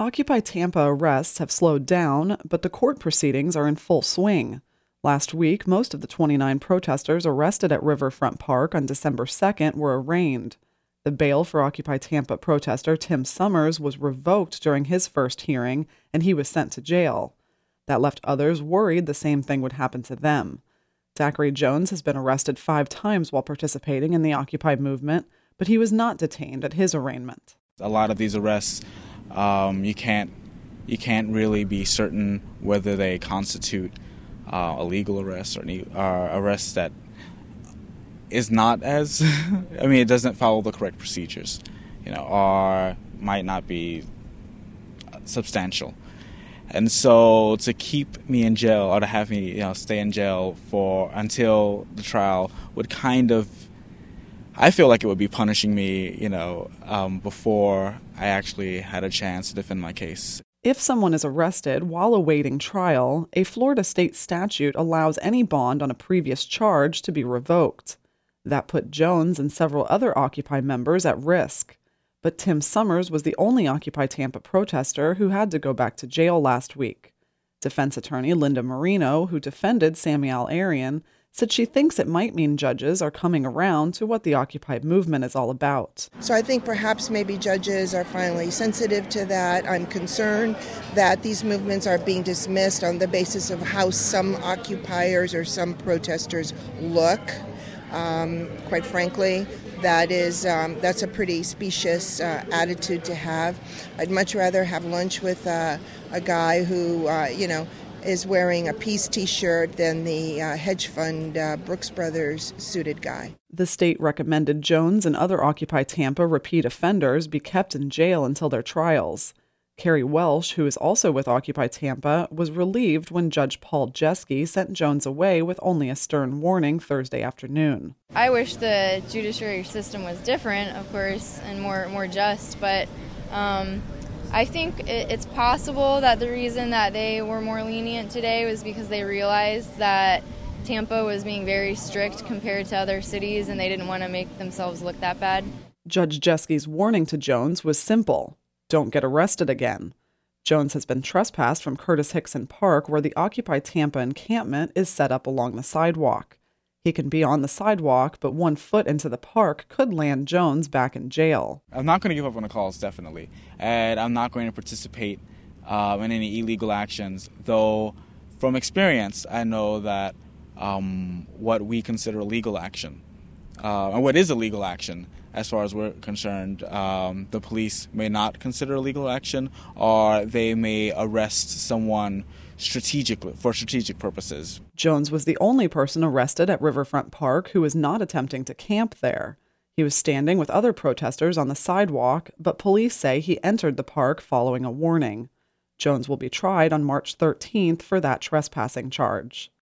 Occupy Tampa arrests have slowed down, but the court proceedings are in full swing. Last week, most of the 29 protesters arrested at Riverfront Park on December 2nd were arraigned. The bail for Occupy Tampa protester Tim Summers was revoked during his first hearing, and he was sent to jail. That left others worried the same thing would happen to them. Zachary Jones has been arrested 5 times while participating in the Occupy movement, but he was not detained at his arraignment. A lot of these arrests, you can't really be certain whether they constitute illegal arrests or arrests that is not as, it doesn't follow the correct procedures, or might not be substantial. And so to keep me in jail or to have me, stay in jail until the trial would I feel like it would be punishing me, before I actually had a chance to defend my case. If someone is arrested while awaiting trial, a Florida state statute allows any bond on a previous charge to be revoked. That put Jones and several other Occupy members at risk. But Tim Summers was the only Occupy Tampa protester who had to go back to jail last week. Defense attorney Linda Marino, who defended Sammy Al-Arian, said she thinks it might mean judges are coming around to what the Occupy movement is all about. So I think perhaps maybe judges are finally sensitive to that. I'm concerned that these movements are being dismissed on the basis of how some occupiers or some protesters look. Quite frankly, that's a pretty specious attitude to have. I'd much rather have lunch with a guy who, is wearing a Peace T-shirt than the hedge fund Brooks Brothers suited guy. The state recommended Jones and other Occupy Tampa repeat offenders be kept in jail until their trials. Carrie Welsh, who is also with Occupy Tampa, was relieved when Judge Paul Jeske sent Jones away with only a stern warning Thursday afternoon. I wish the judiciary system was different, of course, and more just, but I think it's possible that the reason that they were more lenient today was because they realized that Tampa was being very strict compared to other cities, and they didn't want to make themselves look that bad. Judge Jeske's warning to Jones was simple: don't get arrested again. Jones has been trespassed from Curtis Hickson Park, where the Occupy Tampa encampment is set up along the sidewalk. He can be on the sidewalk, but 1 foot into the park could land Jones back in jail. I'm not going to give up on the calls, definitely. And I'm not going to participate in any illegal actions, though from experience, I know that what we consider illegal action, and what is illegal action, as far as we're concerned, the police may not consider illegal action, or they may arrest someone strategically for strategic purposes. Jones was the only person arrested at Riverfront Park who was not attempting to camp there. He was standing with other protesters on the sidewalk, but police say he entered the park following a warning. Jones will be tried on March 13th for that trespassing charge.